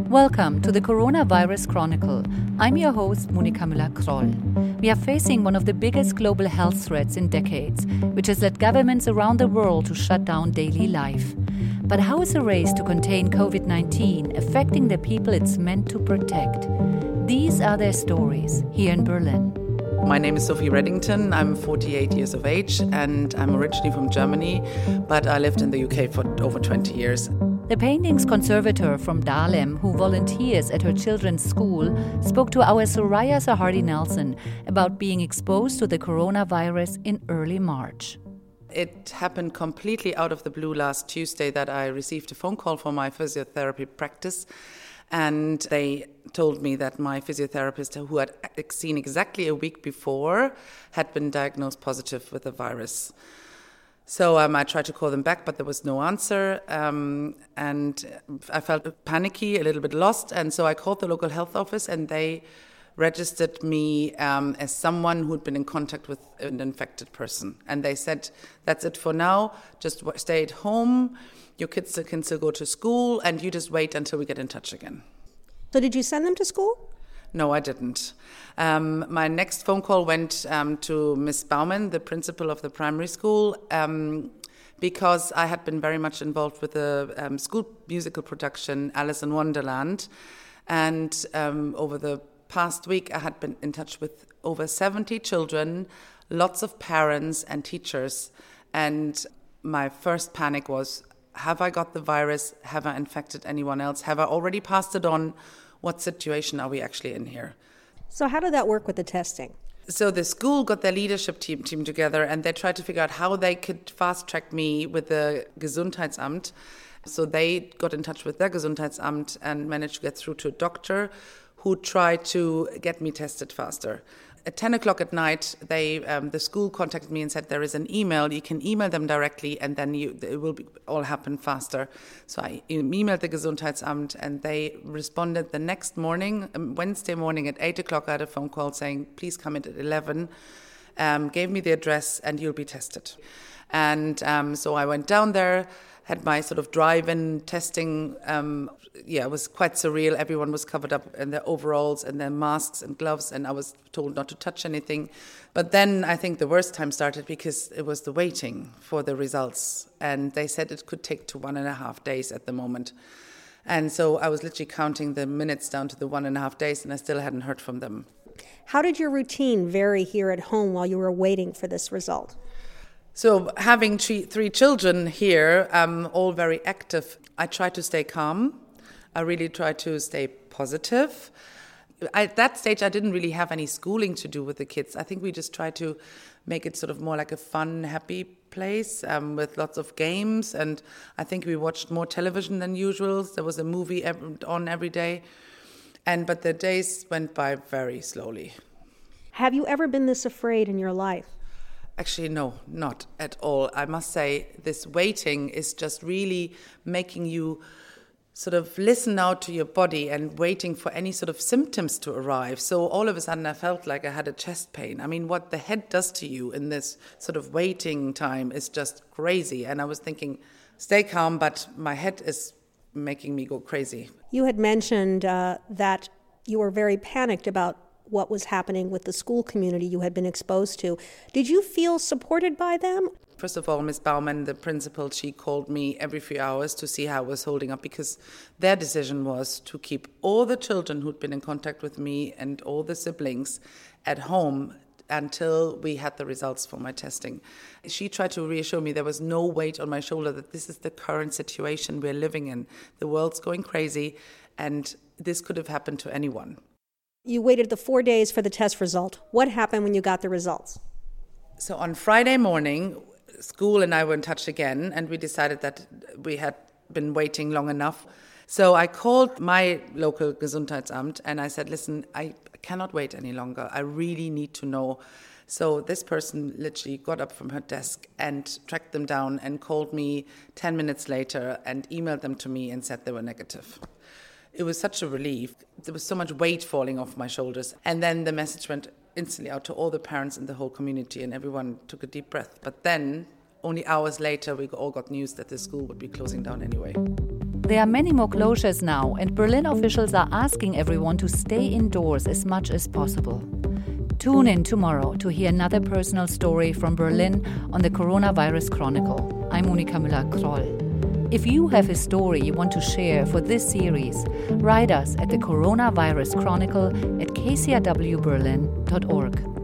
Welcome to the Coronavirus Chronicle. I'm your host, Monika Müller-Kroll. We are facing one of the biggest global health threats in decades, which has led governments around the world to shut down daily life. But how is the race to contain COVID-19 affecting the people it's meant to protect? These are their stories here in Berlin. My name is Sophie Reddington. I'm 48 years of age and I'm originally from Germany, but I lived in the UK for over 20 years. The painting's conservator from Dahlem, who volunteers at her children's school, spoke to our Soraya Sarhadi Nelson about being exposed to the coronavirus in early March. It happened completely out of the blue last Tuesday that I received a phone call from my physiotherapy practice. And they told me that my physiotherapist, who had seen exactly a week before, had been diagnosed positive with the virus. So I tried to call them back, but there was no answer. And I felt panicky, a little bit lost. And so I called the local health office and they registered me as someone who'd been in contact with an infected person. And they said, that's it for now. Just stay at home. Your kids can still go to school and you just wait until we get in touch again. So did you send them to school? No, I didn't. My next phone call went to Miss Baumann, the principal of the primary school, because I had been very much involved with the school musical production, Alice in Wonderland. And over the past week, I had been in touch with over 70 children, lots of parents and teachers. And my first panic was, have I got the virus? Have I infected anyone else? Have I already passed it on? What situation are we actually in here? So how did that work with the testing? So the school got their leadership team together and they tried to figure out how they could fast-track me with the Gesundheitsamt. So they got in touch with their Gesundheitsamt and managed to get through to a doctor who tried to get me tested faster. At 10 o'clock at night, the school contacted me and said there is an email. You can email them directly and then it will all happen faster. So I emailed the Gesundheitsamt and they responded the next morning, Wednesday morning at 8 o'clock. I had a phone call saying, please come in at 11, gave me the address and you'll be tested. And so I went down there, had my sort of drive-in testing. It was quite surreal. Everyone was covered up in their overalls and their masks and gloves, and I was told not to touch anything. But then I think the worst time started because it was the waiting for the results. And they said it could take to 1.5 days at the moment. And so I was literally counting the minutes down to the 1.5 days, and I still hadn't heard from them. How did your routine vary here at home while you were waiting for this result? So having three children here, all very active, I tried to stay calm. I really tried to stay positive. At that stage, I didn't really have any schooling to do with the kids. I think we just tried to make it sort of more like a fun, happy place with lots of games. And I think we watched more television than usual. There was a movie on every day. But the days went by very slowly. Have you ever been this afraid in your life? Actually, no, not at all. I must say this waiting is just really making you sort of listen out to your body and waiting for any sort of symptoms to arrive. So all of a sudden I felt like I had a chest pain. I mean, what the head does to you in this sort of waiting time is just crazy. And I was thinking, stay calm, but my head is making me go crazy. You had mentioned that you were very panicked about what was happening with the school community you had been exposed to. Did you feel supported by them? First of all, Ms. Baumann, the principal, she called me every few hours to see how I was holding up because their decision was to keep all the children who'd been in contact with me and all the siblings at home until we had the results for my testing. She tried to reassure me there was no weight on my shoulder, that this is the current situation we're living in. The world's going crazy and this could have happened to anyone. You waited the 4 days for the test result. What happened when you got the results? So on Friday morning, school and I were in touch again, and we decided that we had been waiting long enough. So I called my local Gesundheitsamt and I said, listen, I cannot wait any longer. I really need to know. So this person literally got up from her desk and tracked them down and called me 10 minutes later and emailed them to me and said they were negative. It was such a relief. There was so much weight falling off my shoulders. And then the message went instantly out to all the parents in the whole community and everyone took a deep breath. But then only hours later, we all got news that the school would be closing down anyway. There are many more closures now, and Berlin officials are asking everyone to stay indoors as much as possible. Tune in tomorrow to hear another personal story from Berlin on the Coronavirus Chronicle. I'm Monika Müller-Kroll. If you have a story you want to share for this series, write us at the Coronavirus Chronicle at kcrwberlin.org.